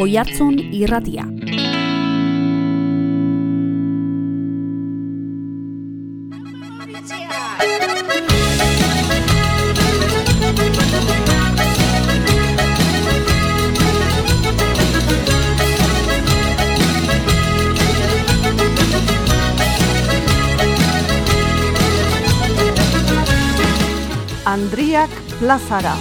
Oihartzun Irratia. Andriak plazara.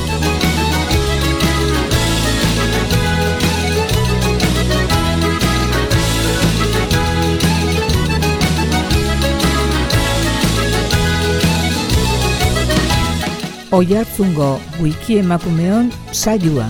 Oihartzungo wiki emakumeon saioa.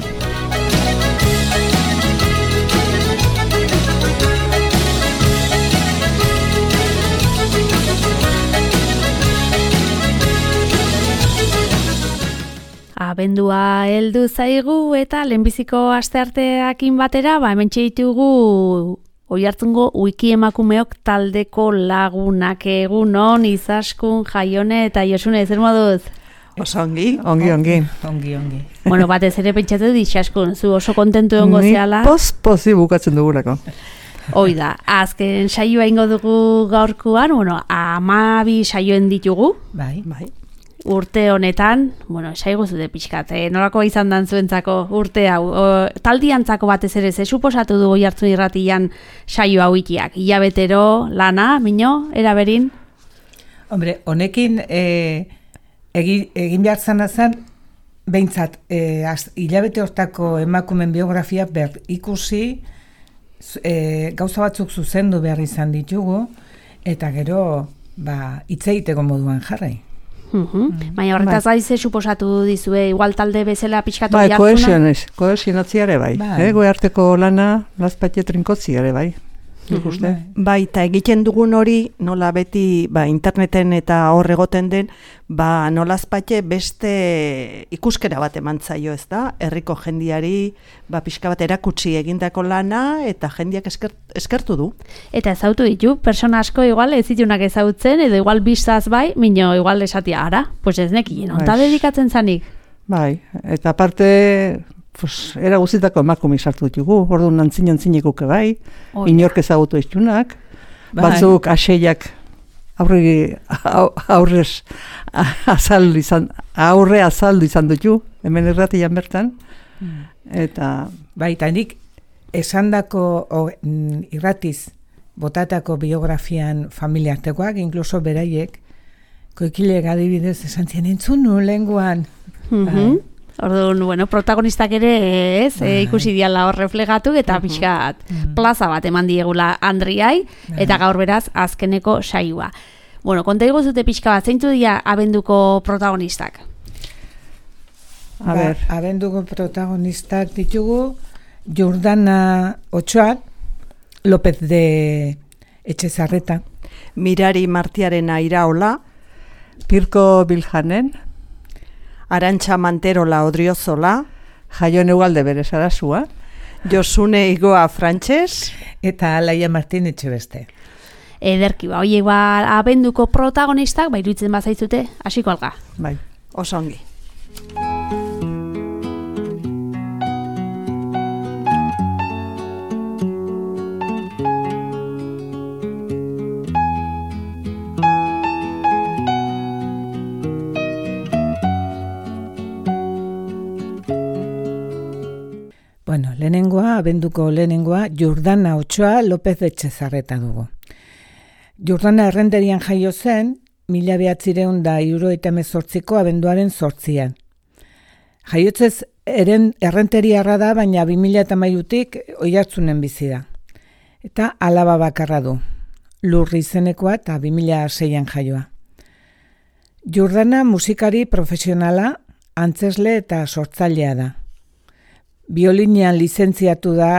Abendua heldu zaigu eta lehenbiziko astearteakin batera, hementxe ditugu Oihartzungo wiki emakumeok taldeko lagunak. Egunon, Izaskun, Jaione eta Josune, zer moduz? Oso ongi, ongi. Bueno, batez ere pentsatu Izaskun, zu oso kontentu egongo zehala. Ni pozi bukatzen dugulako. Hoi da, azken saioa ingo dugu gaurkoan, 12 saioen ditugu. Bai. Urte honetan, esaigu zute pixkat, nolako izan dan zuentzako urte hau, taldiantzako batez ere, ze suposatu du Oihartzun Irratian saio hauitiak, hilabetero, lana, mino, eraberin? Hombre, honekin egin behar zen, behintzat, hilabete hortako emakumen biografia ikusi, gauza batzuk zuzendu behar izan ditugu, eta gero, hitz egiteko moduan jarrai. Baina horretaz gaize suposatu dizue, igual talde bezala pixkatu Oihartzuna? Kohesionatziare bai. Goe arteko lana, lazpatie trinkotziare bai. Bai, eta egiten dugun hori, nola beti interneten eta hor egoten den, nolazpate beste ikuskera bat emantzaio, ez da? Herriko jendiari, pixka bat erakutsi egindako lana, eta jendiak eskertu du. Eta ezautu ditu, persona asko igual ez ditunak ezautzen, edo igual biztaz bai, mino igual esatia, ara, pues ez nekien, onta dedikatzen zanik? Bai, eta aparte, era guztitako emakume sartu ditugu, orduan antzin-antzinikuke bai, inork ezagutu iztunak, batzuk aseiak aurre azaldu izan dutu, hemen Irratian bertan, eta... Bai, eta nik esandako irratiz botatako biografian familiartekoak, inkluso beraiek, koikilek adibidez esan zien entzunu lehenguan. Orduan, protagonistak ere ikusi diala hor reflegatu eta pixkat plaza bat eman diegula Andriai eta gaur beraz azkeneko saioa. Konta iguzute pixka bat, zeintu dira abenduko protagonistak? Abenduko protagonistak ditugu Jordana Ochoa, López de Etxezarreta, Mirari Martiarena Iraola, Pirko Biljanen, Arantxa Manterola Odriozola, Jaione Ugalde bere Sarasua, Josune Igoa Frantses eta Alaia Martin Etxebeste. Ederki, horiek abenduko protagonistak, iruditzen bazaitzute, hasiko alga. Bai, oso ongi. Abenduko lehenengoa, Jordana Ochoa López de Etxezarreta dugu. Jordana errenderian jaio zen, 1978ko abenduaren 8an. Jaiotzez errenteriarra da, baina 2013tik Oihartzunen bizi da. Eta alaba bakarra du, Lurri izenekoa eta 2006an jaioa. Jordana musikari profesionala, antzesle eta sortzailea da. Biolinean lizentziatua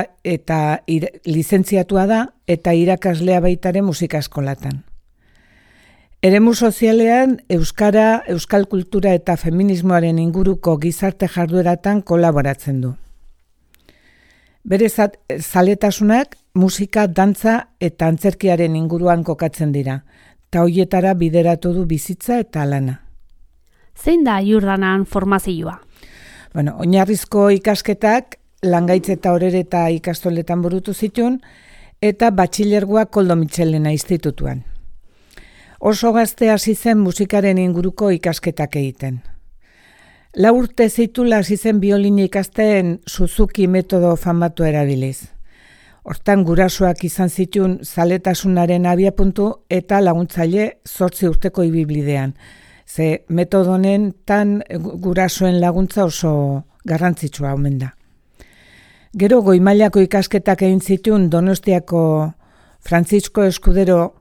da eta irakaslea baitare musika eskolatan. Eremu sozialean euskara, euskal kultura eta feminismoaren inguruko gizarte jardueratan kolaboratzen du. Bere zaletasunak musika, dantza eta antzerkiaren inguruan kokatzen dira, eta hoietara bideratu du bizitza eta lana. Zein da Jordanan formazioa? Oinarrizko ikasketak Langaitz eta Orereta ikastoletan burutu zituen, eta batxilergoa Koldo Mitxelena institutuan. Oso gazte hasi zen musikaren inguruko ikasketak egiten. 4 urte zitula hasi zen biolina ikasten Suzuki metodo famatu erabiliz. Hortan gurasoak izan zituen zaletasunaren abiapuntu eta laguntzaile 8 urteko ibiblidean. Ze metodonen tan gurasoen laguntza oso garrantzitsua omen da. Gero goi mailako ikasketak egin zituen Donostiako Francisco Escudero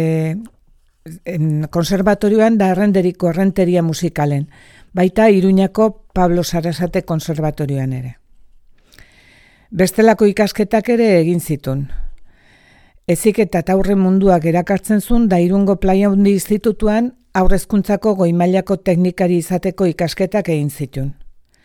konservatorioan da errenteria musikalen, baita Iruñako Pablo Sarasate konservatorioan ere. Bestelako ikasketak ere egin zituen. Heziketa eta aurre munduak erakartzen zuen da Irungo Plaiaundi institutuan aurrezkuntzako goi mailako teknikari izateko ikasketak egin zituen.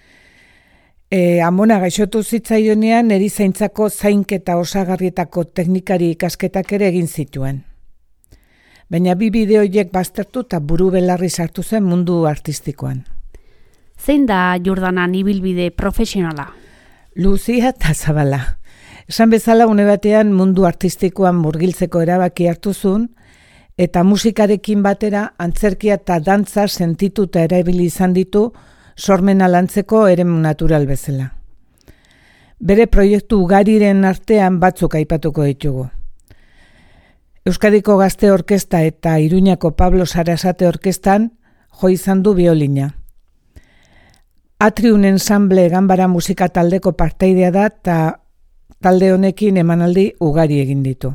Amona gaixotu zitzaionean erizaintzako zainketa osagarrietako teknikari ikasketak ere egin zituen. Baina bi bideoiek baztertu eta buru belarri sartu zen mundu artistikoan. Zein da Jordanan ibilbide profesionala? Luzia eta zabala. Esan bezala une batean mundu artistikoan murgiltzeko erabaki hartu zuen, eta musikarekin batera antzerkia eta dantza sentitu eta erabili izan ditu sormena lantzeko eremu natural bezala. Bere proiektu ugariren artean batzuk aipatuko ditugu. Euskadiko Gazte Orkesta eta Iruñako Pablo Sarasate Orkestan jo izan du biolina. Atrium Ensemble ganbara musika taldeko partaidea da eta talde honekin emanaldi ugari egin ditu.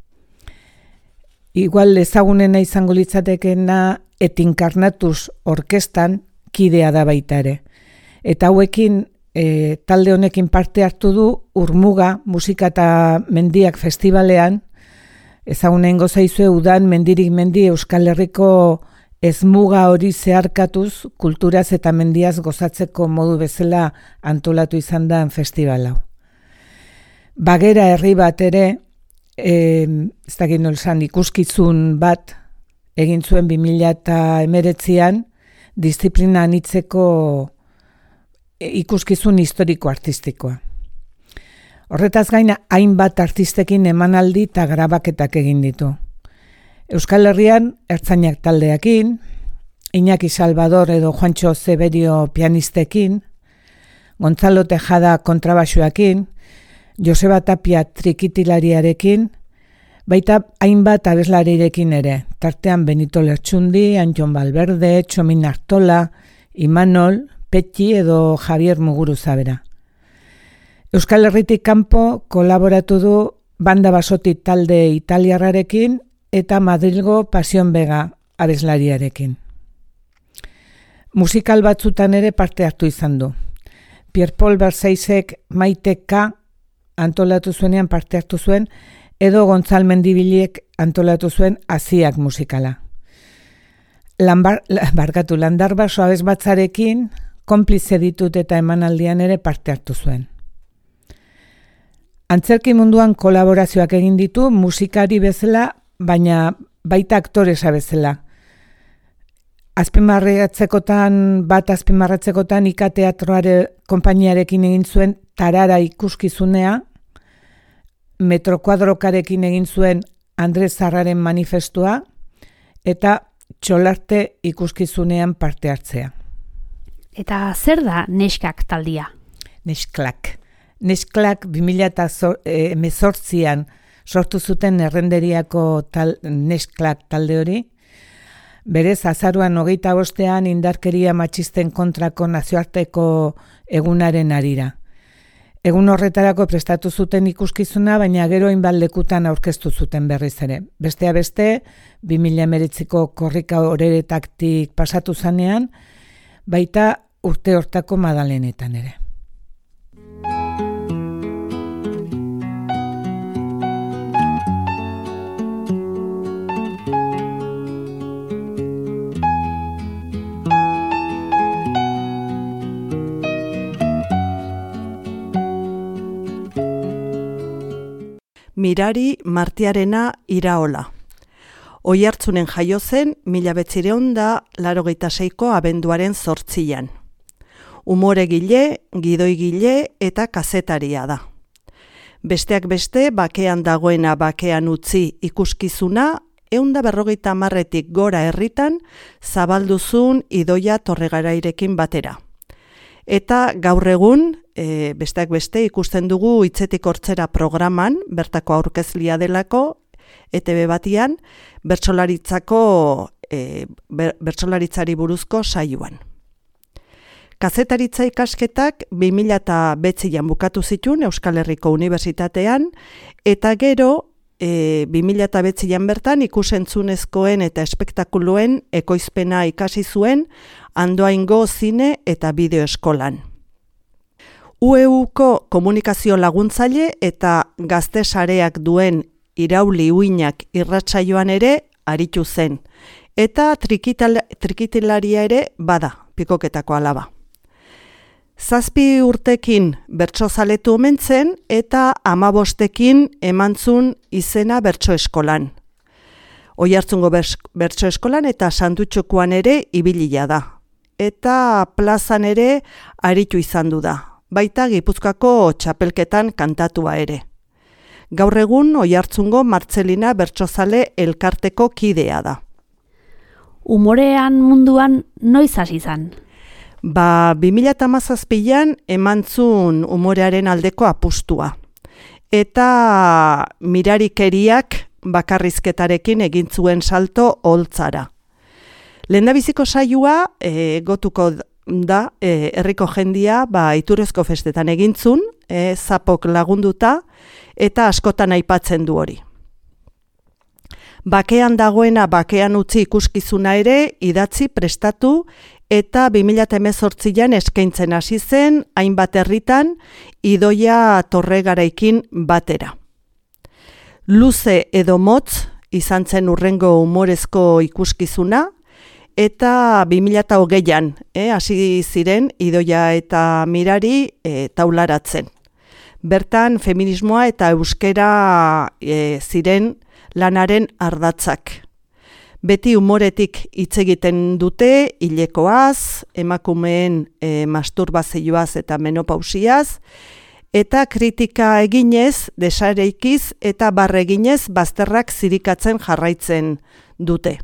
Igual ezagunena izango litzatekeena Et Incarnatus Orkestan kidea da baita ere. Eta hauekin talde honekin parte hartu du Urmuga musika eta mendiak festivalean, ezagunen gozaizue udan mendirik mendi Euskal Herriko ezmuga hori zeharkatuz kulturaz eta mendiaz gozatzeko modu bezala antolatu izan da festival hau. Bagera herri bat ere, ez dakit nolzan ikuskizun bat egin zuen 2019an disiplina anitzeko ikuskizun historiko artistikoa. Horretaz gaina hainbat artistekin emanaldi eta grabaketak egin ditu. Euskal Herrian ertzainak taldeakin, Iñaki Salvador edo Juancho Zeberio pianistekin, Gonzalo Tejada kontrabaxuakin, Joseba Tapia trikitilariarekin, baita hainbat abeslarirekin ere, tartean Benito Lertxundi, Antxon Valverde, Txomin Artola, Imanol, Petxi edo Javier Muguruzabera. Euskal Herritik kanpo kolaboratu du banda basoti talde italiarrarekin eta Madrilgo Pasion Vega abeslariarekin. Musikal batzutan ere parte hartu izan du. Pierre-Paul Berzeizek Maiteka antolatu zuenean parte hartu zuen, edo Gontzal Mendibiliek antolatu zuen Aziak musikala. Landarbaso abesbatzarekin konplize ditut eta emanaldian ere parte hartu zuen. Antzerki munduan kolaborazioak egin ditu musikari bezala, baina baita aktoresa bezala. Azpimarratzekotan Ika Teatroare konpainiarekin egin zuen Tarara ikuskizunea, Metrokuadrokarekin egin zuen Andres Zarraren manifestua, eta Txolarte ikuskizunean parte hartzea. Eta zer da Neskak taldia? Nesklak 2018an sortu zuten Errenderiako Nesklak talde hori. Berez, azaruan 25ean indarkeria matxisten kontrako nazioarteko egunaren harira. Egun horretarako prestatu zuten ikuskizuna, baina gero hainbat lekutan aurkeztu zuten berriz ere. Bestea beste, 2019ko korrika Oreretaktik pasatu zanean, baita urte hortako Madalenetan ere. Mirari Martiarena Iraola. Oiartzunen jaio zen 1986ko abenduaren 8an. Umoregile, gidoigile eta kazetaria da. Besteak beste, bakean dagoena bakean utzi ikuskizuna, 150 gora herritan zabalduzun Idoia Torregarairekin batera. Eta gaur egun, besteak beste, ikusten dugu Hitzetik Hortzera programan, bertako aurkezlia delako, ETB batian, bertsolaritzari buruzko saioan. Kazetaritza ikasketak 2009an bukatu zituen Euskal Herriko Unibertsitatean, eta gero 2009an bertan ikusentzunezkoen eta espektakuluen ekoizpena ikasi zuen Andoaingo Zine eta Bideo Eskolan. UEUko komunikazio laguntzaile eta gazte sareak duen Irauli Uinak irratsaioan ere aritu zen, eta trikitilaria ere bada, Pikoketako alaba. 7 urtekin bertsozaletu omen zen eta 15ekin emantzun izena bertso eskolan. Oiartzungo bertso eskolan eta Santutxokoan ere ibilia da. Eta plazan ere aritu izan du da, baita Gipuzkoako txapelketan kantatua ere. Gaur egun Oiartzungo Martzelina bertsozale elkarteko kidea da. Umorean munduan noiz hasi izan? 2017an emantzun umorearen aldeko apustua. Eta mirarikeriak bakarrizketarekin egin zuen salto holtzara. Lehendabiziko saioa gotuko da herriko jendia Iturrezko festetan egintzun, zapok lagunduta, eta askotan aipatzen du hori. Bakean dagoena bakean utzi ikuskizuna ere idatzi prestatu eta 2018an eskaintzen hasi zen hainbat herritan Idoia Torregaraikin batera. Luze edo motz izan zen hurrengo umorezko ikuskizuna, eta 2020an hasi ziren Idoia eta Mirari taularatzen. Bertan feminismoa eta euskera ziren lanaren ardatzak. Beti umoretik hitz egiten dute hilekoaz, emakumeen masturbazioaz eta menopausiaz, eta kritika eginez, desareikiz eta barreginez bazterrak zirikatzen jarraitzen dute.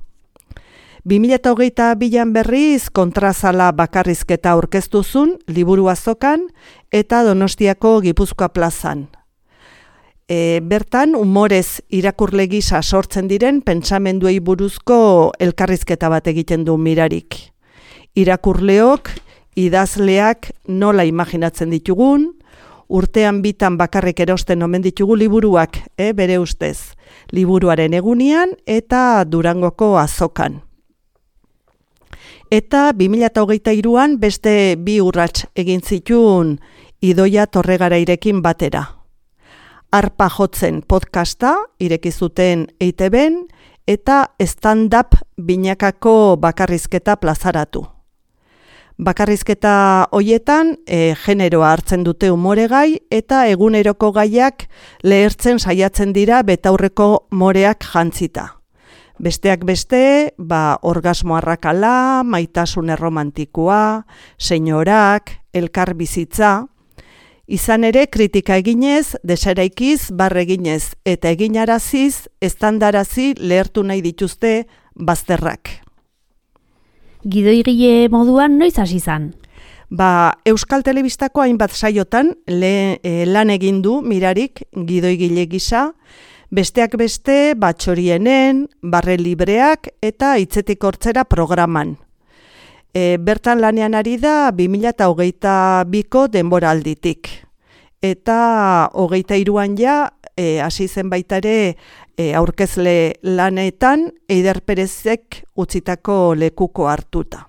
2022an berriz kontrazala bakarrizketa aurkeztuzun liburu azokan eta Donostiako Gipuzkoa plazan. Bertan umorez irakurle gisa sortzen diren pentsamenduei buruzko elkarrizketa bat egiten du Mirarik. Irakurleok, idazleak nola imaginatzen ditugun, urtean bitan bakarrik erosten omen ditugu liburuak, bere ustez, liburuaren egunian eta Durangoko azokan. Eta 2023an beste 2 urrats egin zituen Idoia Torregarairekin batera. Arpa jotzen podcasta ireki zuten EITBen eta stand-up binakako bakarrizketa plazaratu. Bakarrizketa hoietan generoa hartzen dute umoregai eta eguneroko gaiak lehertzen saiatzen dira betaurreko moreak jantzita. Besteak beste, orgasmo arrakala, maitasun erromantikoa, senyorak, elkar bizitza. Izan ere, kritika eginez, deseraikiz, barreginez eta eginaraziz, estandarazi lehertu nahi dituzte bazterrak. Gidoigile moduan noiz hasi izan? Euskal Telebistako hainbat saiotan lan egin du Mirarik gidoigile gisa, besteak beste Txorienen, Barre Libreak eta Hitzetik Hortzera programan. Bertan lanean ari da 2022ko denboralditik. Eta 23an hasi zen baita ere aurkezle lanetan Eider Perezek utzitako lekuko hartuta.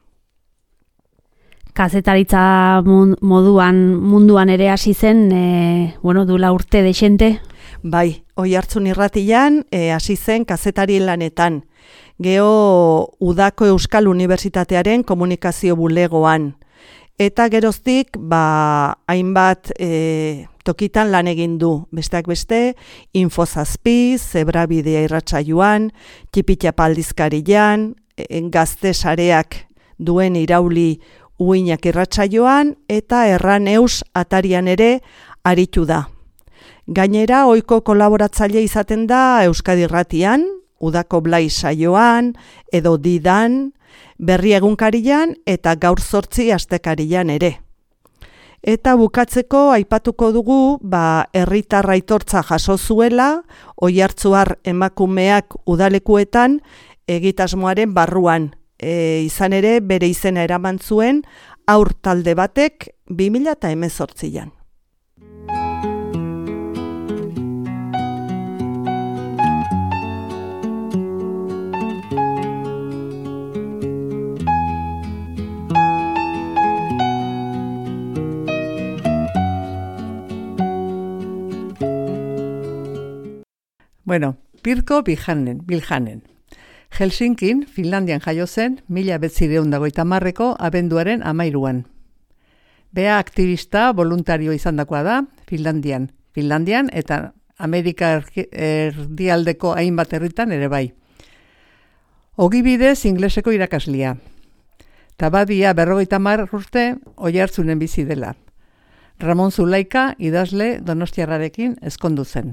Kazetaritza munduan ere hasi zen, duela urte dexente? Bai, Oiartzun irratian hasi zen kazetari lanetan. Geo Udako Euskal Unibertsitatearen komunikazio bulegoan. Eta geroztik, hainbat tokitan lan egin du. Besteak beste, Infozazpi, Zebrabidea irratsaioan, Txipitxapa aldizkarian, gazte sareak duen Irauli Uinak irratsaioan eta Erraneus atarian ere aritu da. Gainera, ohiko kolaboratzaile izaten da Euskadi Irratian, Udako Blai saioan, edo Didan, Berri egunkarian eta Gaur 8 astekarian ere. Eta bukatzeko aipatuko dugu, herritar aitortza jaso zuela, Oiartzuar emakumeak udalekuetan egitasmoaren barruan. Izan ere, bere izena eraman zuen, haur talde batek 2018an. Bueno, Pirkko Vilhanen. Helsinkin, Finlandian jaio zen, 1950ko abenduaren 13an. Bea aktivista voluntario izandakoa da, Finlandian eta Amerika erdialdeko hainbat herritan ere bai. Ogibidez ingleseko irakaslia. Ta badia 50 urte Oiartzunen bizi dela. Ramon Zulaika idazle donostiarrarekin ezkondu zen.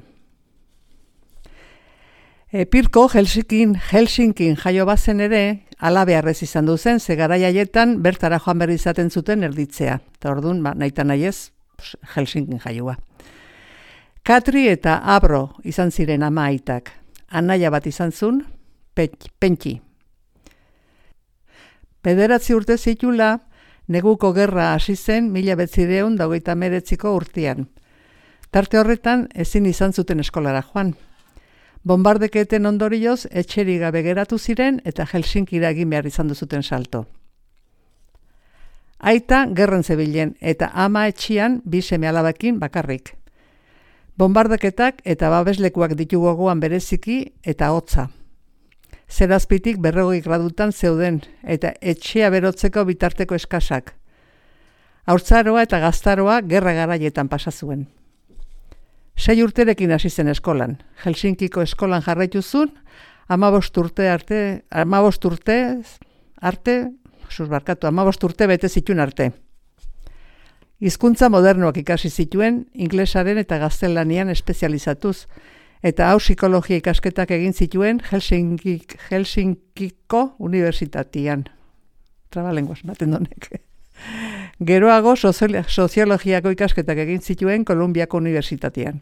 Pirkko Helsinkin jaio bazen ere, alabearrez izan du zen, ze garai haietan bertara joan berri izaten zuten erditzea. Eta orduan, nahita nahiez, Helsinkin jaioa. Katri eta Abro izan ziren ama aitak. Anaia bat izan zuen, Pentsi. 9 urte zitula, neguko gerra hasi zen 1939ko urtean. Tarte horretan ezin izan zuten eskolara joan. Bombardeketen ondorioz etxerik gabe geratu ziren eta Helsinkira egin behar izan duzuten salto. Aita gerran zebilen eta ama etxian 2 seme-alabekin bakarrik. Bombardeketak eta babeslekuak ditu gogoan bereziki eta hotza. Zerazpitik 40 gradutan zeuden eta etxea berotzeko bitarteko eskasak. Haurtzaroa eta gaztaroa gerra garaietan pasa zuen. 6 urterekin hasi zen eskolan. Helsinkiko eskolan jarraitu zuen, 15 urte bete zituen arte. Hizkuntza modernoak ikasi zituen, inglesaren eta gaztelanian espezializatuz, eta hau psikologia ikasketak egin zituen Helsinkiko unibertsitatean. Trabalenguas, baten donek. Geroago soziologiako ikasketak egin zituen Kolumbiako unibertsitatean.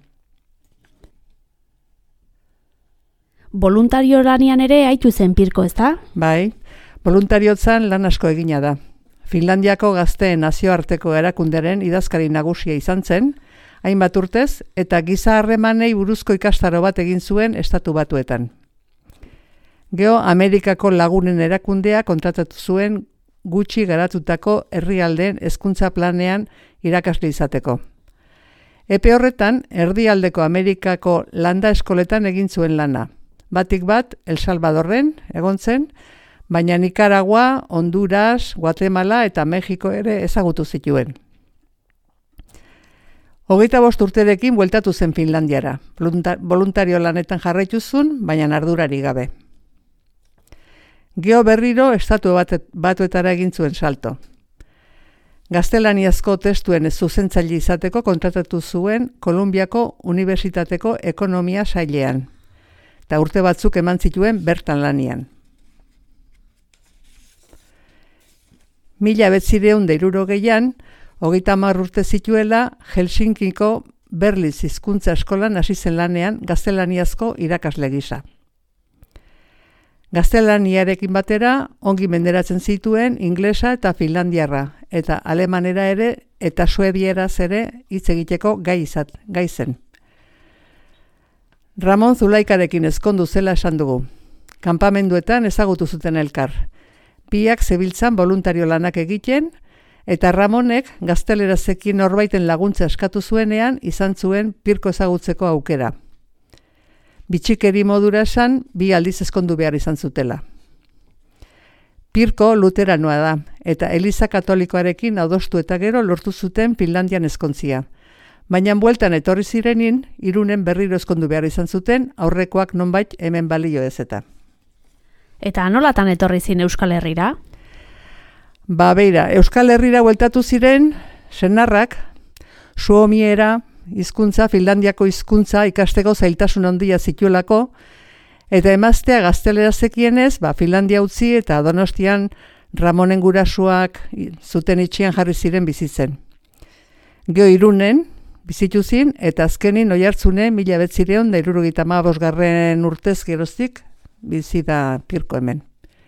Voluntario lanian ere aitu zen Pirkko, ezta? Bai, voluntariotzan lan asko egina da. Finlandiako gazteen nazioarteko erakundearen idazkari nagusia izan zen, hainbat urtez, eta giza harremanei buruzko ikastaro bat egin zuen Estatu Batuetan. Gero Amerikako lagunen erakundea kontratatu zuen gutxi garatutako herrialdeen hezkuntza planean irakasle izateko. Epe horretan, erdialdeko Amerikako landa eskoletan egin zuen lana. Batik bat, El Salvadorren egon zen, baina Nicaragua, Honduras, Guatemala eta Mexiko ere ezagutu zituen. 25 urterekin bueltatu zen Finlandiara. Voluntario lanetan jarraitu zuen, baina ardurari gabe. Geo berriro Estatu Batuetara egin zuen salto. Gaztelaniazko testuen zuzentzaile izateko kontratatu zuen Kolumbiako Unibertsitateko Ekonomia sailean, eta urte batzuk eman zituen bertan lanian. 1960an, 30 urte zituela, Helsinkiko Berliz hizkuntza eskolan hasi zen lanean gaztelaniazko irakasle gisa. Gaztelaniarekin batera ongi menderatzen zituen inglesa eta finlandiarra, eta alemanera ere eta suedieraz ere hitz egiteko gai zen. Ramon Zulaikarekin ezkondu zela esan dugu. Kanpamenduetan ezagutu zuten elkar. Biak zebiltzan voluntario lanak egiten, eta Ramonek gaztelerazekin norbaiten laguntza eskatu zuenean izan zuen Pirkko ezagutzeko aukera. Bitxikeri modura esan, 2 aldiz ezkondu behar izan zutela. Pirkko luteranoa da, eta Eliza Katolikoarekin adostu eta gero lortu zuten Finlandian ezkontzia. Baina bueltan etorri zirenin, Irunen berriro ezkondu behar izan zuten, aurrekoak nonbait hemen balio ez eta. Eta nolatan etorri zin Euskal Herrira? Beira, Euskal Herrira bueltatu ziren, senarrak, suomiera, hizkuntza, Finlandiako hizkuntza ikasteko zailtasun handia zituelako, eta emaztea gaztelera zekienez, Finlandia utzi eta Donostian Ramonen gurasuak zuten itxian jarri ziren bizitzen. Gero Irunen bizitu zin, eta azkenin Oiartzunen 1975 urtez geroztik bizi da Pirko hemen.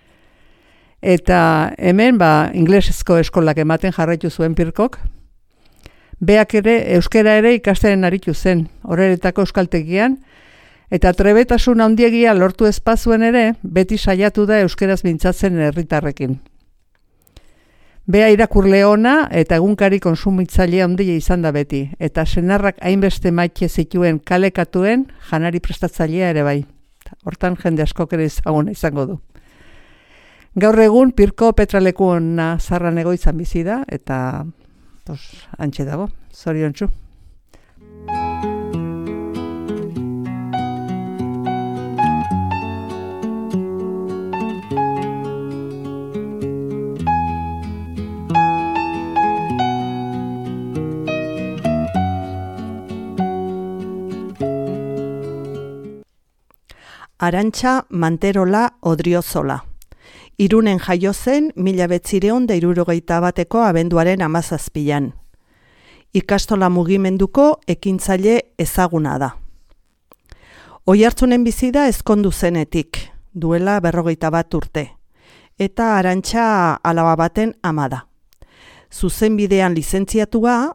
Eta hemen, inglesezko eskolak ematen jarraitu zuen Pirkok. Beak ere, euskera ere ikastaren aritu zen, Oreretako euskaltegian, eta trebetasun handiegia lortu espazuen ere, beti saiatu da euskeraz mintzatzen herritarrekin. Bea irakurle ona eta egunkari konsumitzaile handia izan da beti, eta senarrak hainbeste maite zituen kalekatuen janari prestatzailea ere bai. Hortan jende askok ere ezaguna izango du. Gaur egun Pirko petralekuona zarran egoitzan bizi da, eta hantxe dago, zoriontsu. Arantxa Manterola Odriozola. Irunen jaio zen 1961 abenduaren 17an. Ikastola mugimenduko ekintzaile ezaguna da. Oiartzunen bizi da ezkondu zenetik, duela 51 urte, eta Arantxa alaba baten ama da. Zuzenbidean lizentziatua,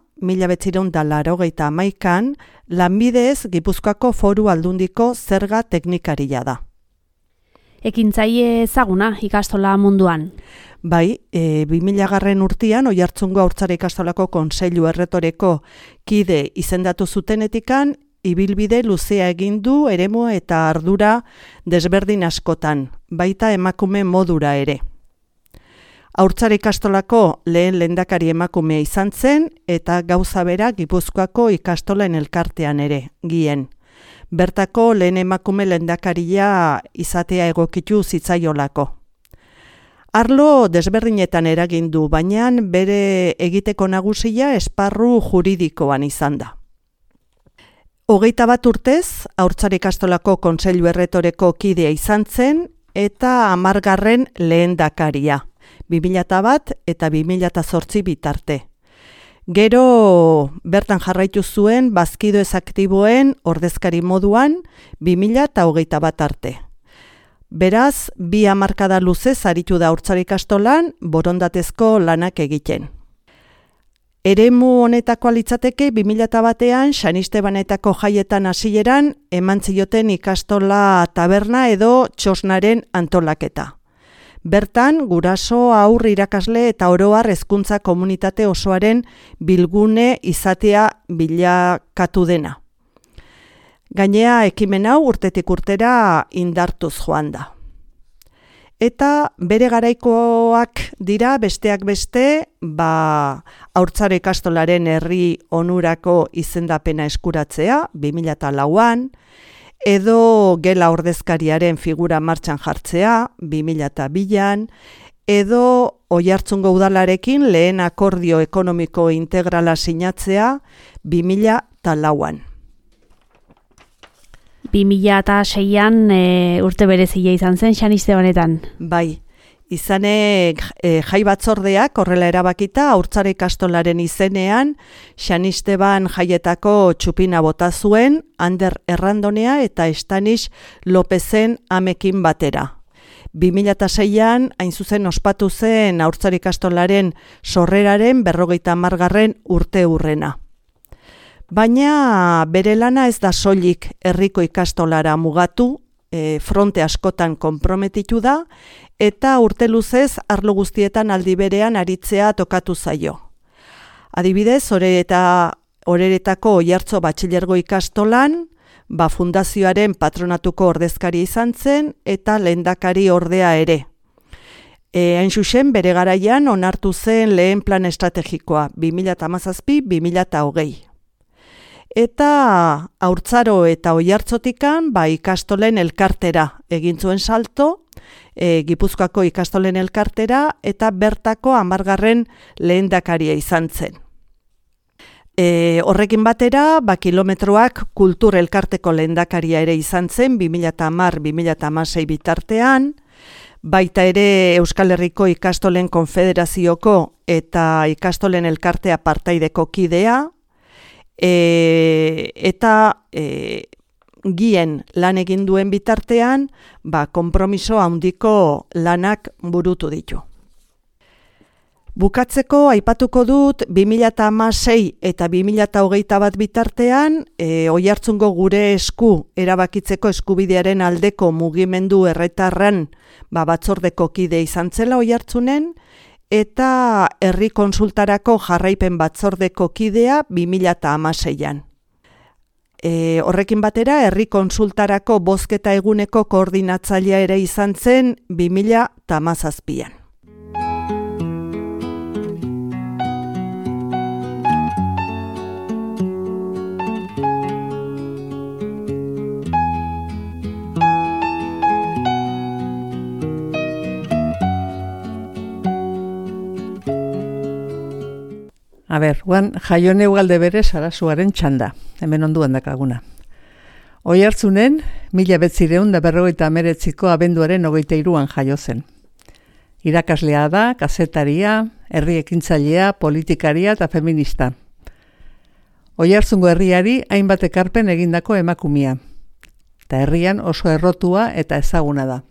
1981an, lanbidez Gipuzkoako Foru Aldundiko zerga teknikaria da. Ekintzaile ezaguna ikastola munduan. Bai, 2000 urtean Oiartzungo Haurtzaro Ikastolako Kontseilu Erretoreko kide izendatu zutenetikan, ibilbide luzea egin du eremu eta ardura desberdin askotan, baita emakume modura ere. Haurtzaro Ikastolako lehen lehendakari emakumea izan zen eta gauza bera Gipuzkoako ikastolen elkartean ere, gien. Bertako lehen emakume lehendakaria izatea egokitu zitzaiolako. Arlo desberdinetan eragin du, baina bere egiteko nagusia esparru juridikoan izan da. 21 urtez, Haurtzaro Ikastolako Kontseilu Erretoreko kidea izan zen eta 10. lehendakaria. 2001 eta 2008 bitarte. Gero bertan jarraitu zuen bazkido ezaktiboen ordezkari moduan 2021 arte. Beraz, 2 hamarkada luzez aritu da Haurtzaro Ikastolan borondatezko lanak egiten. Eremu honetako litzateke 2001an San Estebanetako jaietan hasieran eman zioten ikastola taberna edo txosnaren antolaketa. Bertan, guraso, haur, irakasle eta oroar hezkuntza komunitate osoaren bilgune izatea bilakatu dena. Gainea, ekimen hau urtetik urtera indartuz joan da. Eta bere garaikoak dira besteak beste, Haurtzaro Ikastolaren herri onurako izendapena eskuratzea, 2004an, edo gela ordezkariaren figura martxan jartzea, 2002an, edo Oiartzungo udalarekin lehen akordio ekonomiko integrala sinatzea, 2004an. 2006an urte berezia izan zen San Estebanetan. Bai, izanek jai batzordeak horrela erabakita Haurtzaro Ikastolaren izenean San Esteban jaietako txupina bota zuen Ander Errandonea eta Estanis Lopezen amekin batera. 2006an hain zuzen ospatu zen Haurtzaro Ikastolaren sorreraren 50. urte hurrena. Baina bere lana ez da soilik herriko ikastolara mugatu, fronte askotan konprometitu da, eta urte luzez arlo guztietan aldi berean aritzea tokatu zaio. Adibidez, Oreretako Oiartzo Batxilergo ikastolan, fundazioaren patronatuko ordezkari izan zen, eta lehendakari ordea ere. Hain zuzen, bere garaian onartu zen lehen plan estrategikoa, 2017-2020. eta Haurtzaro eta Oiartzotikan ikastolen elkartera egin zuen salto, Gipuzkoako ikastolen elkartera, eta bertako 10. lehendakaria izan zen. Horrekin batera, kilometroak kultur elkarteko lehendakaria ere izan zen 2010-2016 bitartean, baita ere Euskal Herriko ikastolen konfederazioko eta ikastolen elkartea partaideko kidea, eta gien lan egin duen bitartean, konpromiso handiko lanak burutu ditu. Bukatzeko aipatuko dut 2016 eta 2021 bitartean, Oiartzungo gure esku erabakitzeko eskubidearen aldeko mugimendu herritarren batzordeko kide izan zela Oiartzunen, eta herri konsultarako jarraipen batzordeko kidea 2016an. Horrekin batera, herri konsultarako bozketa eguneko koordinatzailea ere izan zen 2017an. Guan Jaione Ugalde bere Sarasuaren txanda, hemen onduan dakaguna. Oiartzunen, 1959ko abenduaren 23an jaio zen. Irakaslea da, kazetaria, herri ekintzailea, politikaria eta feminista. Oiartzungo herriari hainbat ekarpen egindako emakumia. Eta herrian oso errotua eta ezaguna da.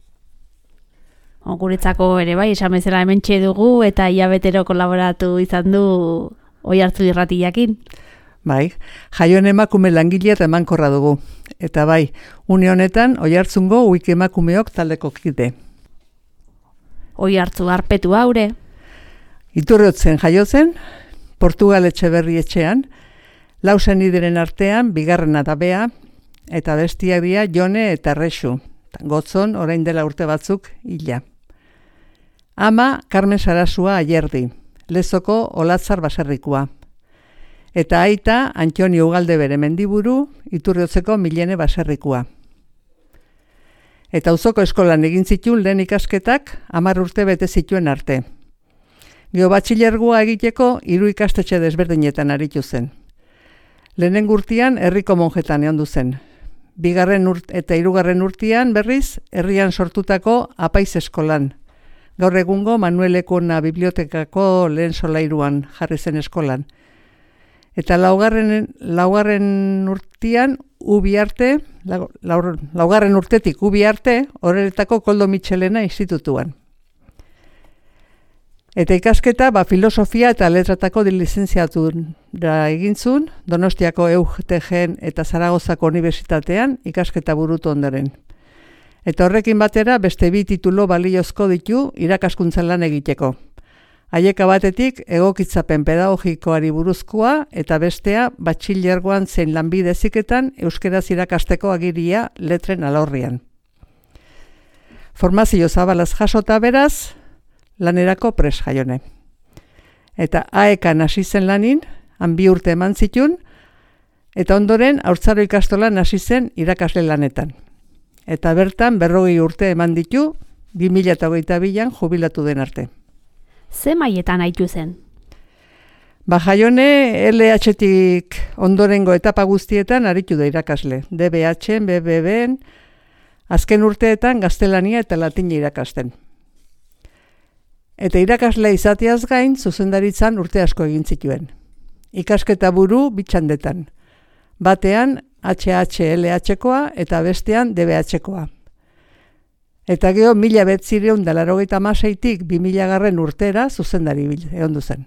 Guretzako ere bai, esan bezala hementxe dugu eta hilabetero kolaboratu izan du Oiartzu irratiakin. Bai, Jaioen emakume langilea eta emankorra dugu. Eta bai, une honetan Oiartzungo Uik emakumeok taldeko kide. Oiartzu arpetu haure. Iturriotzen jaiotzen, Portugal Etxeberri etxean, 4 senideren artean, bigarrena da Bea, eta bestiak dira Jone eta Rexu. Gotzon, orain dela urte batzuk, hila. Ama, Carmen Sarasua Ayerdi, Lezoko Olatzar baserrikua. Eta aita, Antonio Ugalde bere Mendiburu, Iturriotzeko Milene baserrikua. Eta auzoko eskolan egin zituen lehen ikasketak 10 urte bete zituen arte. Gero batxilergoa egiteko 3 ikastetxe desberdinetan aritu zen. Lehenengo urtean herriko monjetan egon zen. 2. eta 3. urtean berriz herrian sortutako apaiz eskolan. Gaur egungo Manuel Ekona bibliotekako lehen solairuan jarri zen eskolan. Eta laugarren urtean laugarren urtetik ubi arte, Horeretako Koldo Mitxelena institutuan. Eta ikasketa filosofia eta letratako lizenziatu da egintzun, Donostiako EUGTGen eta Zaragozako Unibertsitatean ikasketa burutu ondoren. Eta horrekin batera beste 2 titulo baliozko ditu irakaskuntzan lan egiteko. Haieka batetik egokitzapen pedagogikoari buruzkoa eta bestea batxilergoan zein lanbide heziketan euskeraz irakasteko agiria letren alorrian. Formazio zabalaz jasota beraz, lanerako pres Jaione. Eta AEKan hasi zen lanin, 2 urte eman zitun, eta ondoren Haurtzaro ikastolan hasi zen irakasle lanetan. Eta bertan 40 urte eman ditu, 2022an jubilatu den arte. Ze mailetan haitu zen? Jaione LH-tik ondorengo etapa guztietan aritu da irakasle. DBH-en, BBB-en, azken urteetan gaztelania eta latina irakasten. Eta irakasle izateaz gain, zuzendaritzan urte asko egin zituen. Ikasketa buru 2 txandetan. Batean HHLH-koa eta bestean DBH-koa. Eta gero 1986tik 2000 urtera zuzendari egon zen.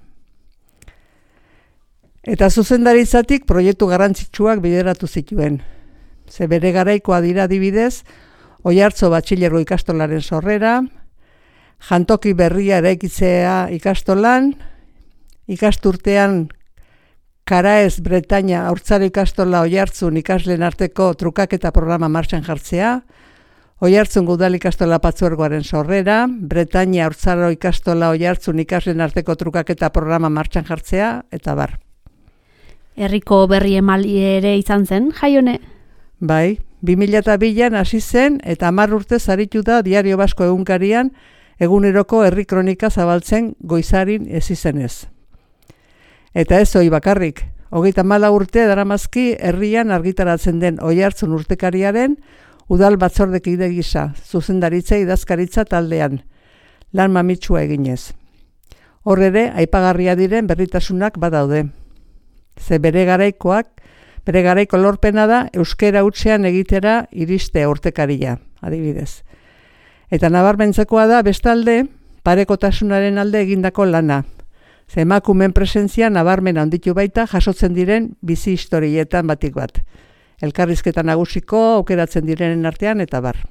Eta zuzendaritzatik proiektu garrantzitsuak bideratu zituen. Ze bere garaikoa dira adibidez, Oiartzo batxilergo ikastolaren sorrera, jantoki berria eraikitzea ikastolan, ikasturtean Karaez Bretaña Haurtzaro ikastola Oiartzun ikasleen arteko trukaketa programa martxan jartzea, Oiartzun Udal ikastola Patzuergoaren sorrera, Bretaña Haurtzaro ikastola Oiartzun ikasleen arteko trukaketa programa martxan jartzea, eta bar. Herriko berri emali ere izan zen, Jaione? Bai, 2002an hasi zen eta 10 urtez aritu da Diario Basko egunkarian eguneroko herri kronika zabaltzen goizarin ez izenez. Eta ez hori bakarrik, 34 urte daramazki herrian argitaratzen den Oiartzun urtekariaren udal batzordekide gisa, zuzendaritza idazkaritza taldean, lan mamitsua eginez. Hor ere, aipagarria diren berritasunak badaude. Ze bere garaiko lorpena da euskera hutsean egitera iriste urtekaria, adibidez. Eta nabarmentzekoa da bestalde parekotasunaren alde egindako lana. Ze emakumeen presentzia nabarmen handitu baita jasotzen diren bizi historietan batik bat. Elkarrizketa nagusiko aukeratzen direnen artean eta bar.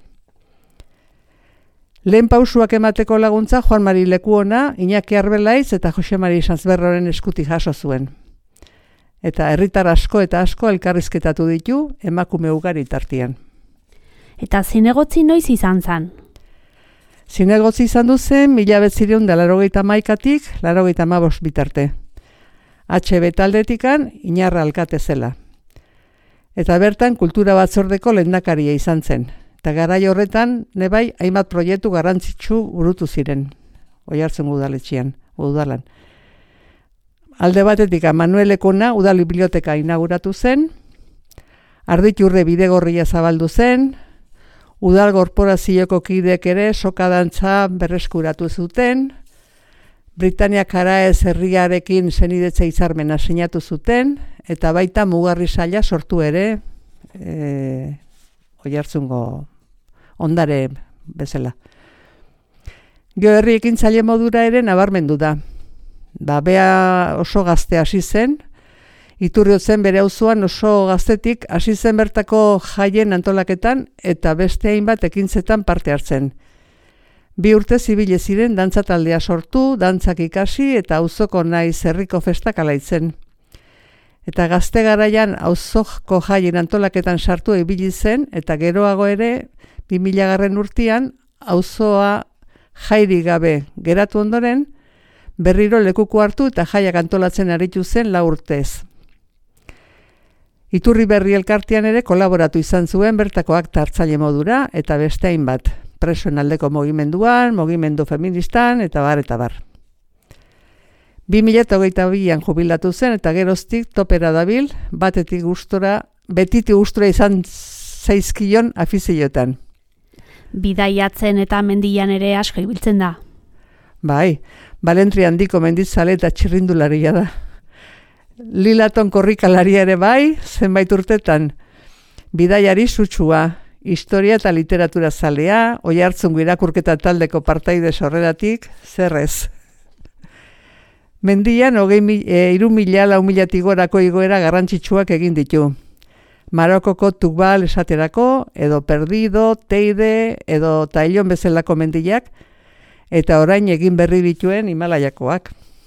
Lehen pausuak emateko laguntza Juan Mari Lekuona, Iñaki Arbelaiz eta Jose Mari Sanzberroren eskutik jaso zuen. Eta herritar asko eta asko elkarrizketatu ditu emakume ugari tartean. Eta zinegotzi noiz izan zen? Zinegotzi izan duzen 1981-tik 85 bitarte. HB taldetikan Inarra alkate zela. Eta bertan kultura batzordeko lehendakaria izan zen. Eta garai horretan nebai hainbat proiektu garrantzitsu burutu ziren. Oiartzun udalan. Alde batetik Manuel Lekona udal biblioteka inauguratu zen, Arditurre bidegorria zabaldu zen, udal korporazioko kideek ere soka dantza berreskuratu zuten, Britania Karaez herriarekin zenidetza hitzarmena sinatu zuten, eta baita mugarri saila sortu ere Oiartzungo ondare bezala. Herri ekintzaile modura ere nabarmendu da. Bea oso gazte hasi zen, Iturriotzen bere auzoan oso gaztetik hasi zen bertako jaien antolaketan eta beste hainbat ekintzetan parte hartzen. 2 urte zibile ziren dantza taldea sortu, dantzak ikasi eta auzoko naiz herriko festak alaitzen. Eta gazte garaian auzoko jaien antolaketan sartu ibili zen eta geroago ere 2000 urtean auzoa jairi gabe geratu ondoren berriro lekuko hartu eta jaiak antolatzen aritu zen 4 urtez. Iturri berri elkartean ere kolaboratu izan zuen bertako akta hartzaile modura eta beste hainbat. Presoen aldeko mugimenduan, mugimendu feministan eta bar. 2022an jubilatu zen eta geroztik topera dabil, betitik gustora izan zaizkion afizioetan. Bidaiatzen eta mendian ere asko ibiltzen da. Bai, Balentri handiko menditzale eta txirrindularia da. Lilaton korrikalaria ere bai, zenbait urtetan. Bidaiari sutsua, historia eta literatura zalea, Oiartzungo irakurketa taldeko partaide sorreratik, zerrez. Mendian 3.000-4.000 gorako igoera garrantzitsuak egin ditu. Marokoko Tukbal esaterako, edo Perdido, Teide, edo Tailon bezalako mendiak, eta orain egin berri dituen Himalaiakoak.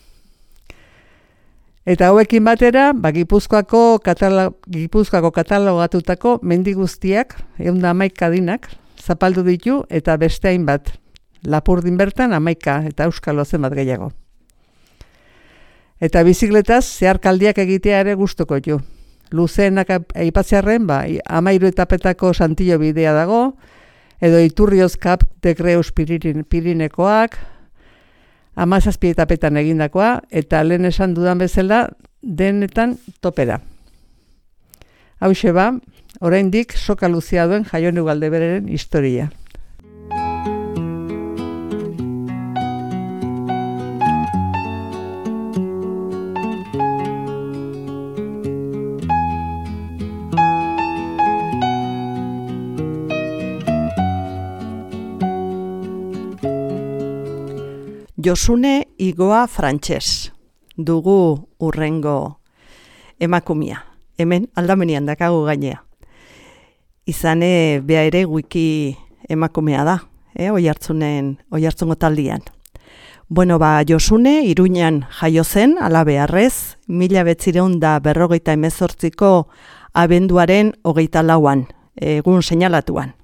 Eta hauekin batera, Gipuzkoako katalogatutako mendi guztiak, 111 adinak, zapaldu ditu eta beste hainbat. Lapurdin bertan 11 eta euskalo zenbat gehiago. Eta bizikletaz zeharkaldiak egitea ere gustuko du. Luzeenak aipatzearren, 13 etapetako Santillo bidea dago, edo Iturrioz Cap de Creus Pirinekoak, 17 etapetan egindakoa, eta lehen esan dudan bezala, denetan topera. Hauxe ba, oraindik soka luzea duen Jaione Ugaldeberen historia. Josune Igoa Frantses dugu urrengo emakumia. Hemen aldamenian dakagu gainea. Izane bea ere wiki emakumea da, Oiartzungo taldian. Bueno, Josune Iruñan jaio zen, ala beharrez, 1958ko abenduaren 24an, egun seinalatuan.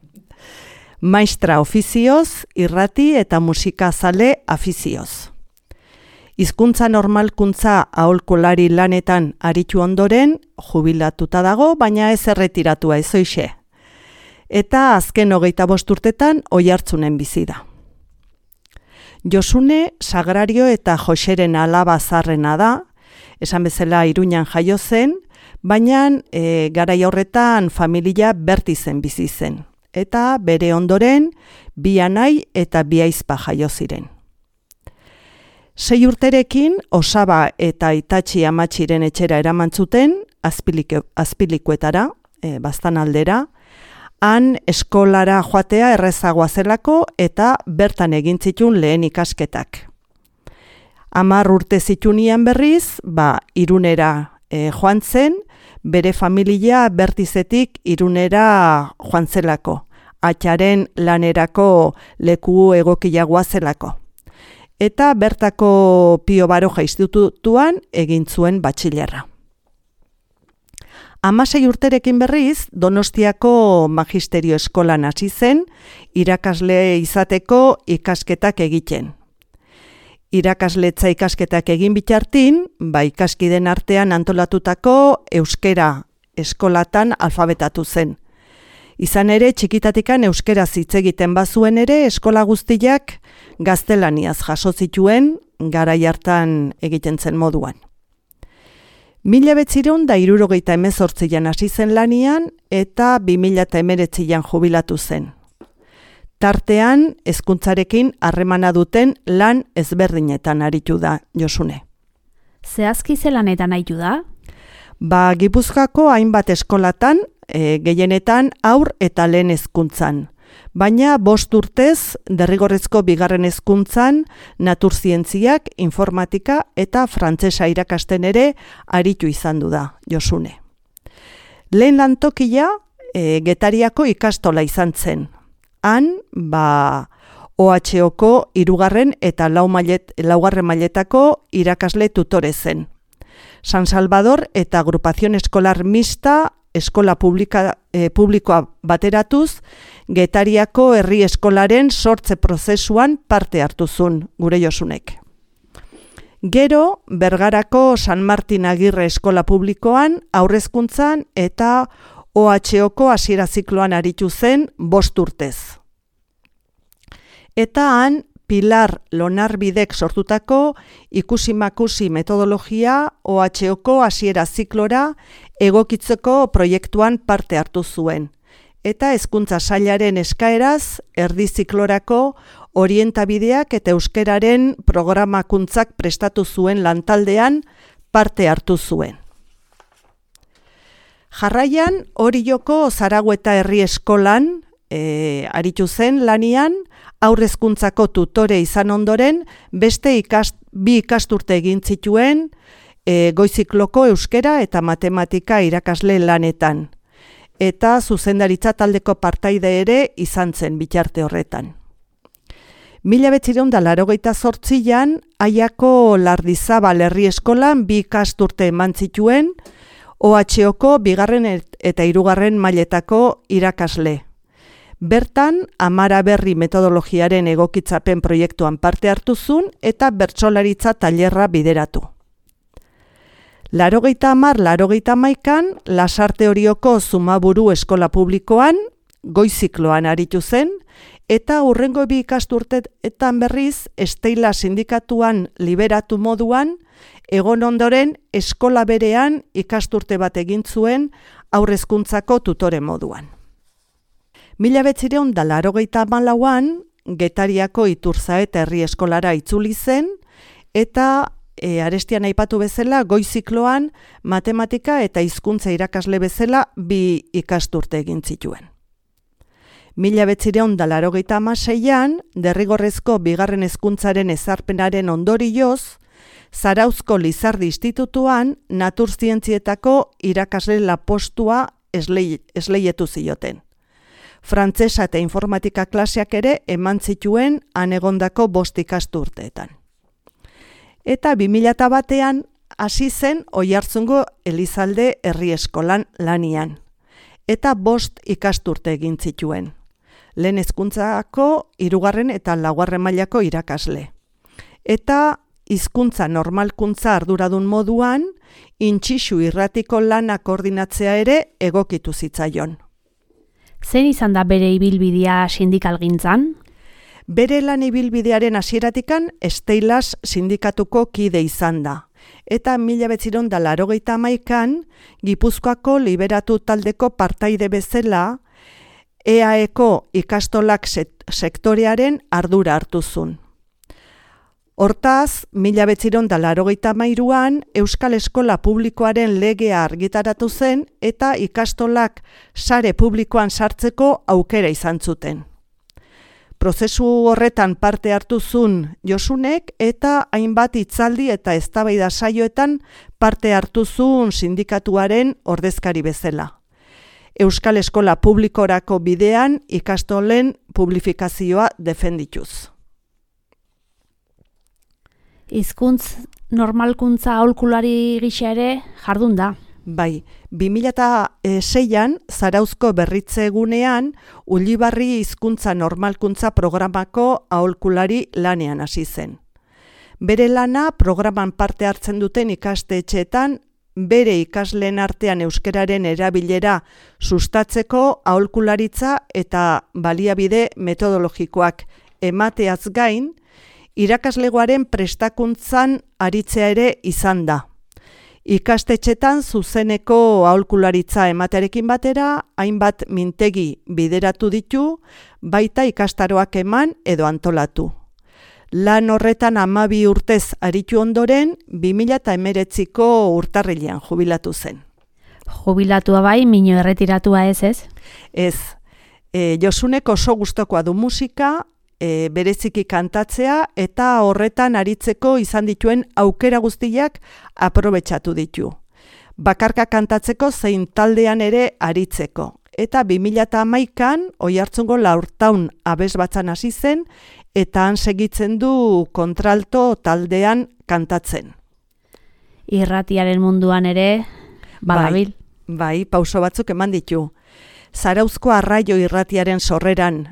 Maistra ofizioz, irrati eta musika zale afizioz. Hizkuntza normalkuntza aholkulari lanetan aritu ondoren, jubilatuta dago, baina ez erretiratua ezoixe. Eta azken 25 urtetan Oiartzunen bizi da. Josune Sagrario eta Joseren alaba zarrena da, esan bezala Iruñan jaio zen, baina garai horretan familia Bertizen bizi zen. Eta bere ondoren, 2 anai eta 2 aizpa jaio ziren. 6 urterekin Osaba eta Itatxi amatxiren etxera eraman zuten, Azpilikuetara, Baztanaldera, han eskolara joatea errezagoa zelako eta bertan egin zituen lehen ikasketak. 10 urte zitunian berriz, Irunera joan zen, bere familia Bertizetik Irunera joan zelako, atxaren lanerako leku egokiagoa zelako. Eta bertako Pio Baroja institutuan egin zuen batxilerra. 16 urterekin berriz, Donostiako magisterio eskolan hasi zen, irakasle izateko ikasketak egiten. Irakasletza ikasketak egin bitartin, ikaskiden artean antolatutako euskera eskolatan alfabetatu zen. Izan ere, txikitatikan euskera hitz egiten bazuen ere, eskola guztiak gaztelaniaz jaso zituen, garai hartan egiten zen moduan. 1978an hasi zen lanian eta 2019an jubilatu zen. Tartean, hezkuntzarekin harremana duten lan ezberdinetan aritu da Josune. Zehazki ze lanetan aritu da? Gipuzkoako hainbat eskolatan, gehienetan haur eta lehen hezkuntzan. Baina 5 urtez derrigorrezko 2. hezkuntzan naturzientziak, informatika eta frantsesa irakasten ere aritu izan du da Josune. Lehen lantokia Getariako ikastola izan zen. Han, OHOko 3. eta 4. mailetako irakasle tutore zen. San Salvador eta Agrupación Escolar Mixta eskola publikoa bateratuz, Getariako herri eskolaren sortze prozesuan parte hartuzun gure Josunek. Gero, Bergarako San Martin Agirre eskola publikoan, aurrezkuntzan eta OHOko hasiera zikloan aritu zen 5 urtez. Eta han, Pilar Lonarbidek sortutako ikusi-makusi metodologia OHOko hasiera ziklora egokitzeko proiektuan parte hartu zuen. Eta hezkuntza sailaren eskaeraz, erdi ziklorako orientabideak eta euskeraren programakuntzak prestatu zuen lantaldean parte hartu zuen. Jarraian, Orioko Zaragoeta herri eskolan aritu zen lanian, aurrezkuntzako tutore izan ondoren, beste 2 ikasturte egin zituen goizikloko euskera eta matematika irakasle lanetan. Eta zuzendaritza taldeko partaide ere izan zen bitarte horretan. 1988an, Aiako Lardizabal herri eskolan 2 ikasturte eman zituen, OHOko 2. eta 3. mailetako irakasle. Bertan, Amara Berri metodologiaren egokitzapen proiektuan parte hartu zuen eta bertsolaritza tailerra bideratu. 1980-1991an, Lasarte Orioko Zumaburu eskola publikoan, goizikloan aritu zen, eta hurrengo 2 ikasturteetan berriz, Esteila sindikatuan liberatu moduan, egon ondoren eskola berean ikasturte bat egin zuen aurrezkuntzako tutore moduan. 1984an, Getariako Iturzaeta herri eskolara itzuli zen, eta arestian aipatu bezala, goizikloan matematika eta hizkuntza irakasle bezala 2 ikasturte egin zituen. 1986an, derrigorrezko 2. hezkuntzaren ezarpenaren ondorioz, Zarauzko Lizardi Institutuan naturzientzietako irakasle lanpostua esleietu zioten. Frantsesa eta informatika klaseak ere eman zituen han egondako 5 ikasturteetan. Eta 2001an hasi zen Oiartzungo Elizalde herri eskolan lanian. Eta 5 ikasturte egin zituen. Lehen hezkuntzako 3. eta 4. mailako irakasle. Eta hizkuntza normalkuntza arduradun moduan, Intxixu irratiko lana koordinatzea ere egokitu zitzaion. Zein izan da bere ibilbidea sindikalgintzan? Bere lan ibilbidearen hasieratikan Steilas sindikatuko kide izan da. Eta 1981an Gipuzkoako liberatu taldeko partaide bezala EAEko ikastolak sektorearen ardura hartu zuen. Hortaz, 1983an Euskal Eskola Publikoaren legea argitaratu zen eta ikastolak sare publikoan sartzeko aukera izan zuten. Prozesu horretan parte hartu zuen Josunek eta hainbat hitzaldi eta eztabaida saioetan parte hartu zuen sindikatuaren ordezkari bezala. Euskal Eskola Publikorako bidean ikastolen publifikazioa defendituz. Hizkuntz normalkuntza aholkulari gisa ere jardun da. Bai, 2006an Zarauzko berritze egunean Ullibarri hizkuntza normalkuntza programako aholkulari lanean hasi zen. Bere lana programan parte hartzen duten ikastetxeetan bere ikasleen artean euskararen erabilera sustatzeko aholkularitza eta baliabide metodologikoak emateaz gain, irakaslegoaren prestakuntzan aritzea ere izan da. Ikastetxetan zuzeneko aholkularitza ematearekin batera, hainbat mintegi bideratu ditu, baita ikastaroak eman edo antolatu. Lan horretan 12 urtez aritu ondoren, 2019ko urtarrilean jubilatu zen. Jubilatua bai, mino erretiratua ez? Ez. Josunek oso gustokoa du musika, bereziki kantatzea eta horretan aritzeko izan dituen aukera guztiak aprobetxatu ditu. Bakarka kantatzeko zein taldean ere aritzeko. Eta 2011an Oiartzungo Laurtaun abesbatzan hasi zen eta han segitzen du kontralto taldean kantatzen. Irratiaren munduan ere badabil. Bai, pauso batzuk eman ditu. Zarauzko Arraio irratiaren sorreran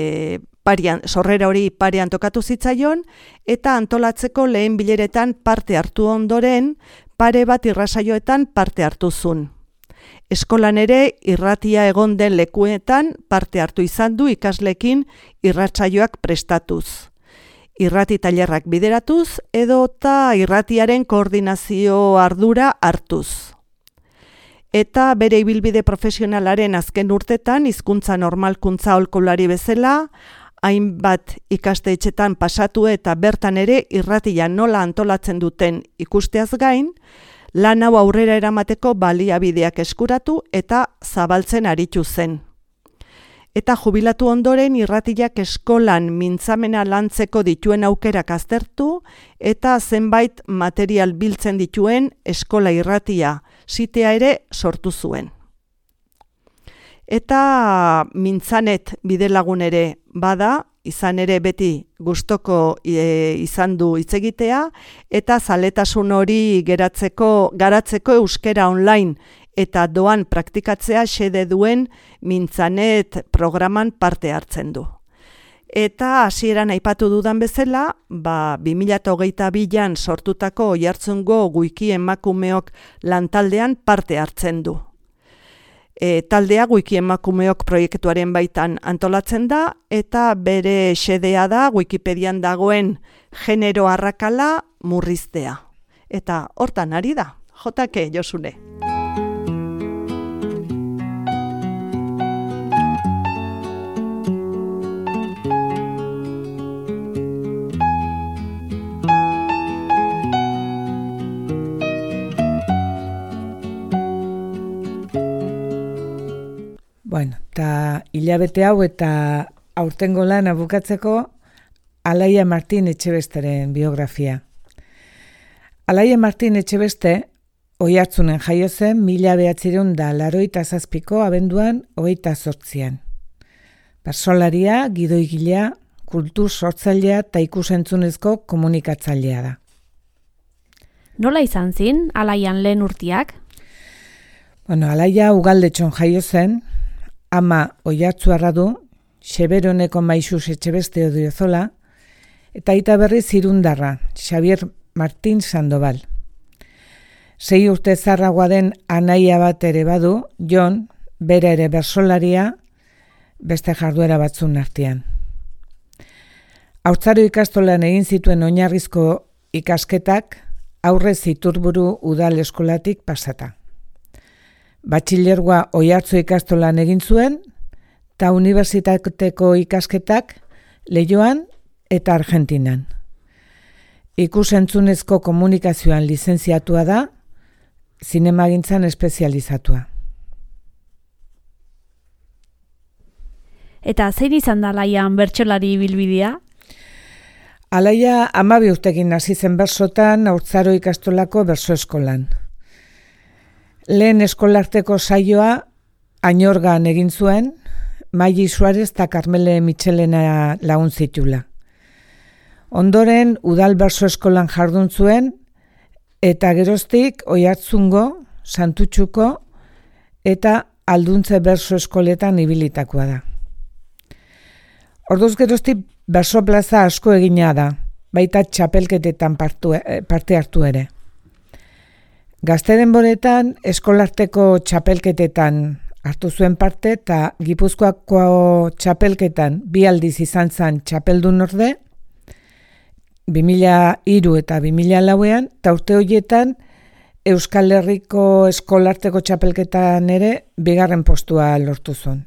sorrera hori parean tokatu zitzaion, eta antolatzeko lehen bileretan parte hartu ondoren, pare bat irrasaioetan parte hartu zuen. Eskolan ere irratia egon den lekuetan parte hartu izan du ikaslekin irratsaioak prestatuz. Irrati tailerrak bideratuz edota irratiaren koordinazio ardura hartuz. Eta bere ibilbide profesionalaren azken urtetan hizkuntza normalkuntza aholkulari bezala, hainbat ikastetxetan pasatu eta bertan ere irratia nola antolatzen duten ikusteaz gain, lan hau aurrera eramateko baliabideak eskuratu eta zabaltzen aritu zen. Eta jubilatu ondoren irratiak eskolan mintzamena lantzeko dituen aukerak aztertu eta zenbait material biltzen dituen eskola irratia sitea ere sortu zuen. Eta mintzanet bidelagun ere bada, izan ere beti gustoko izan du hitz egitea eta zaletasun hori garatzeko euskera online eta doan praktikatzea xede duen mintzanet programan parte hartzen du. Eta hasieran aipatu dudan bezala, 2022an sortutako Oiartzungo Wiki emakumeok lantaldean parte hartzen du. Taldea Wiki emakumeok proiektuaren baitan antolatzen da eta bere xedea da Wikipedian dagoen genero arrakala murriztea. Eta hortan ari da, jotake Josune. Bueno, eta hilabete hau eta aurtengo lana bukatzeko Alaia Martin Etxebesteren biografia. Alaia Martin Etxebeste Oiartzunen jaio zen 1987ko abenduan 28an. Bertsolaria, gidoigilea, kultur sortzailea eta ikusentzunezko komunikatzailea da. Nola izan zin Alaian lehen urtiak? Bueno, Alaia Ugaldetxon jaio zen, ama Oiartzuarra du, Xeberoneko Maixuz Etxebeste Odriozola, eta aita berriz irundarra, Xavier Martín Sandoval. 6 urte zarragoa den anaia bat ere badu, Jon, bere ere bersolaria, beste jarduera batzun artean. Haurtzaro ikastolan egin zituen oinarrizko ikasketak aurrez Iturburu udal eskolatik pasata. Batxilergoa Oiartzu ikastolan egin zuen, eta unibertsitateko ikasketak Leioan eta Argentinan. Ikus-entzunezko komunikazioan lizentziatua da, zinemagintzan espezializatua. Eta zein izan da Alaian bertsolari ibilbidea? Alaia 12 urtekin hasi zen bersotan Haurtzaro ikastolako berso eskolan. Lehen eskolarteko saioa Añorgan egin zuen, Maili Suarez eta Carmele Michelena lagun zitula. Ondoren udal berso eskolan jardun zuen, eta geroztik Oiartzungo, Santutxuko eta Alduntze berso eskoletan ibilitakoa da. Orduz geroztik berso plaza asko egina da, baita txapelketetan parte hartu ere. Gazte denboretan eskolarteko txapelketetan hartu zuen parte eta Gipuzkoako txapelketan 2 aldiz izan zen txapeldun orde, 2003 eta 2004, eta urte horietan Euskal Herriko eskolarteko txapelketan ere 2. postua lortu zuen.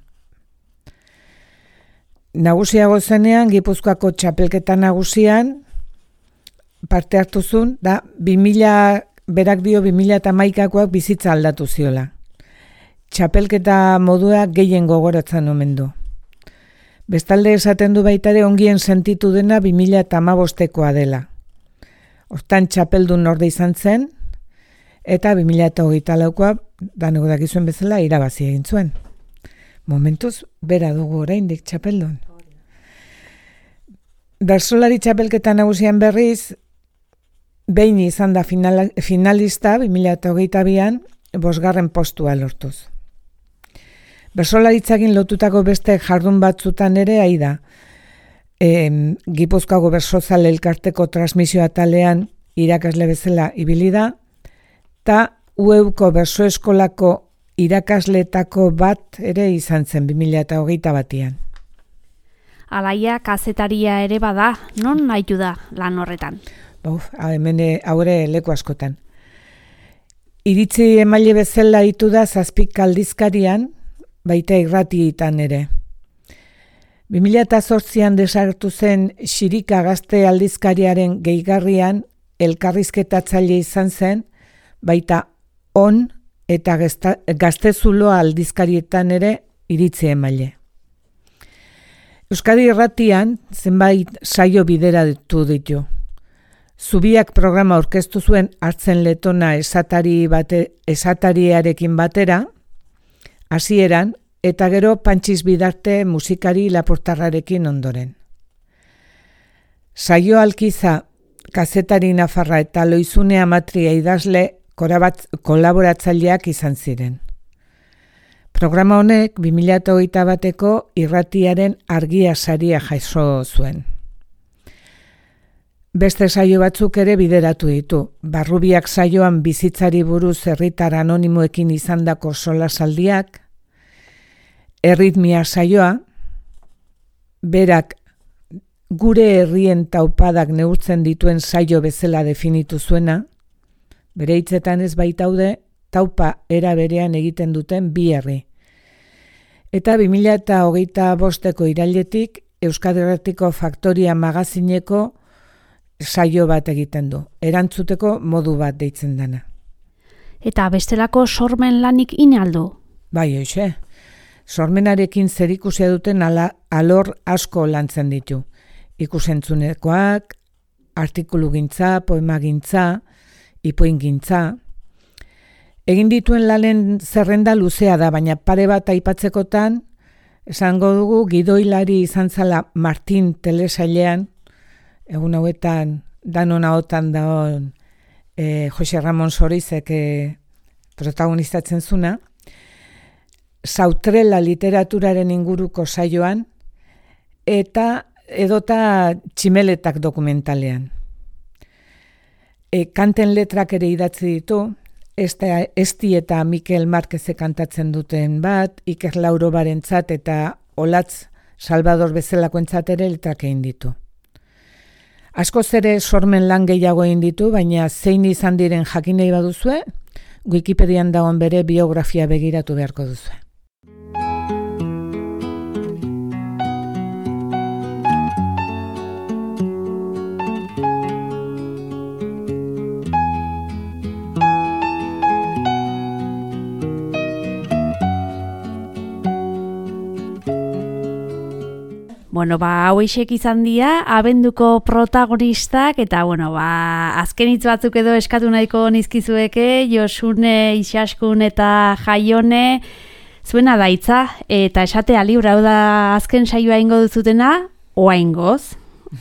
Nagusiago zenean, Gipuzkoako txapelketa nagusian parte hartu zuen, da 2011koak bizitza aldatu ziola. Txapelketa modua gehien gogoratzen omen du. Bestalde esaten du baitare ongien sentitu dena 2015koa dela. Hortan txapeldun orde izan zen, eta 2024koa, danego dakizuen bezala, irabazi egin zuen. Momentuz, bera dugu oraindik txapeldun. Bersolari txapelketa nagusian berriz, behin izan da finalista 2022an 5. postua lortuz. Bersolaritzakin lotutako beste jardun batzutan ere aida. Gipuzkoako bersozale elkarteko transmisio atalean irakasle bezala ibili da, eta UEUko berso eskolako irakasletako bat ere izan zen 2021an. Alaia kazetaria ere bada, non nahitu da lan horretan? Hemen haure leku askotan. Iritzi emaile bezala hitu da 7 aldizkarian, baita irratietan ere. 2008an desagertu zen Xirika Gazte aldizkariaren gehigarrian elkarrizketatzaile izan zen, baita On eta Gaztezuloa aldizkarietan ere iritzi emaile. Euskadi Irratian zenbait saio bideratu ditu. Zubiak programa aurkeztu zuen Hartzen Letona esatariarekin batera, hasieran, eta gero Pantxiz Bidarte musikari Laportarrarekin ondoren. Saio Alkiza, kazetari nafarra eta Loizune Amatria idazle kolaboratzaileak izan ziren. Programa honek 2021ko irratiaren argia saria jaso zuen. Beste saio batzuk ere bideratu ditu. Barrubiak saioan bizitzari buruz herritar anonimoekin izandako solasaldiak, Erritmia saioa, berak gure herrien taupadak neurtzen dituen saio bezala definitu zuena, bere hitzetan ez baitaude taupa era berean egiten duten 2 herri. Eta 2025ko irailetik Euskadi Irratiko Faktoria magazineko saio bat egiten du, erantzuteko modu bat deitzen dana. Eta bestelako sormen lanik inaldu? Bai, hoxe. Sormenarekin zerikusia duten alor asko lantzen ditu. Ikusentzunekoak, artikulugintza, poemagintza, ipuingintza. Egin dituen lanen zerrenda luzea da, baina pare bat aipatzekotan, esango dugu gidoilari izan zala Martin telesailean, egun hauetan danon ahotan daon Jose Ramon Sorizek protagonistatzen zuna, Sautrela literaturaren inguruko saioan, eta edota Tximeletak dokumentalean. Kanten letrak ere idatzi ditu, Esti eta Mikel Marquezek kantatzen duten bat, Iker Lauro barentzat eta Olatz Salvador bezalakoentzat ere letrak egin ditu. Askoz ere sormen lan gehiago egin ditu, baina zein izan diren jakin nahi baduzue, Wikipedian dagoen bere biografia begiratu beharko duzue. Bueno, hauexek izan dira, abenduko protagonistak, eta, azken hitz batzuk edo eskatu nahiko nizkizueke, Josune, Isaskun eta Jaione, zuena daitza, eta esatea libra, hau da azken saioa ingo duzutena, oaingoz,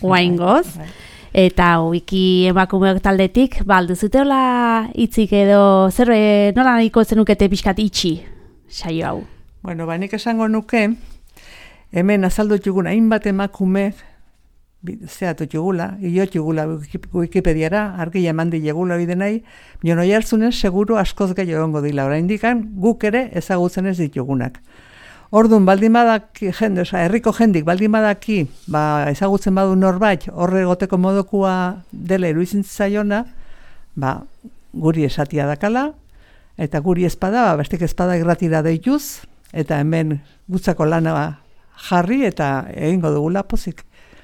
eta wiki emakumeok taldetik, alduzute hola hitzik edo, nola nahiko zenukete pixkat itxi saio hau? Bueno, nik esango nuke, hemen azaldu txugun hainbat emakume zehatu txugula, iot txugula Wikipediara, argi eman digegula hori denai, bion oi hartzunen seguru askoz gehiago egongo dila, orain dikan guk ere ezagutzen ez ditugunak. Orduan, baldin badaki jende, herriko jendik, baldin badaki, ezagutzen badu norbait, horre goteko modokua dela iruditzen zaiona, guri esatia dakala, eta guri espada, bestek espada irratira deituz, eta hemen gutzako lana jarri eta egingo dugula pozik.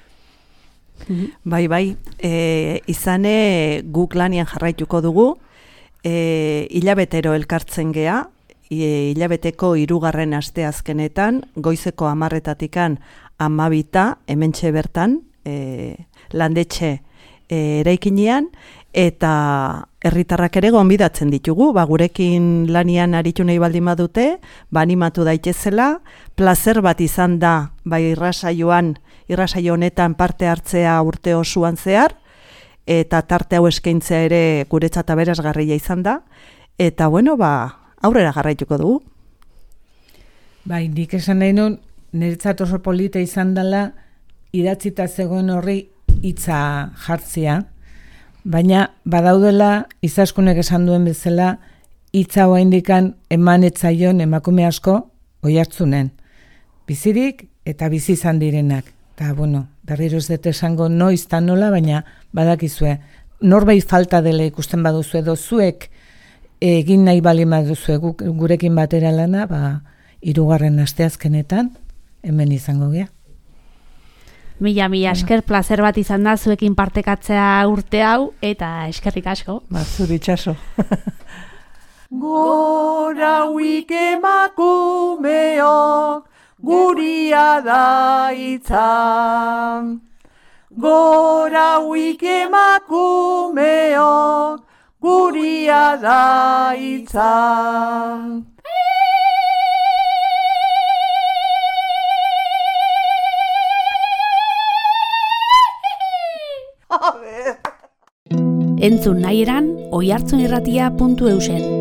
Bai, izane guk lanian jarraituko dugu, hilabetero elkartzen gea, hilabeteko 3. asteazkenetan, goizeko 10:00 12:00 hementxe bertan, landetxe eraikinean, eta herritarrak ere gonbidatzen ditugu, gurekin lanian aritu nahi baldin badute, animatu daitezela, plazer bat izan da, irrasaio honetan parte hartzea urte osoan zehar, eta tarte hau eskaintzea ere guretzat aberasgarria izan da, eta aurrera jarraituko dugu. Nik esan nahi nun, niretzat oso polita izan dela, idatzita zegoen horri hitza jartzea, baina badaudela Izaskunek esan duen bezala hitza oraindikan eman etzaion emakume asko oihartzunen. Bizirik eta bizi izan direnak. Eta berriro ez dut esango noiz eta nola, baina badakizue. Norbait falta dela ikusten baduzu edo zuek egin nahi bali baduzue gurekin batera lana, 3. asteazkenetan hemen izango gea. Mila esker, placer bat izan da zuekin partekatzea urte hau, eta eskerrik asko. Zuri itxaso. Gora huik emakumeok, guria da itzan. Gora huik emakumeok, guria da itzan. Entzun nahi eran, oihartzunirratia.eusen.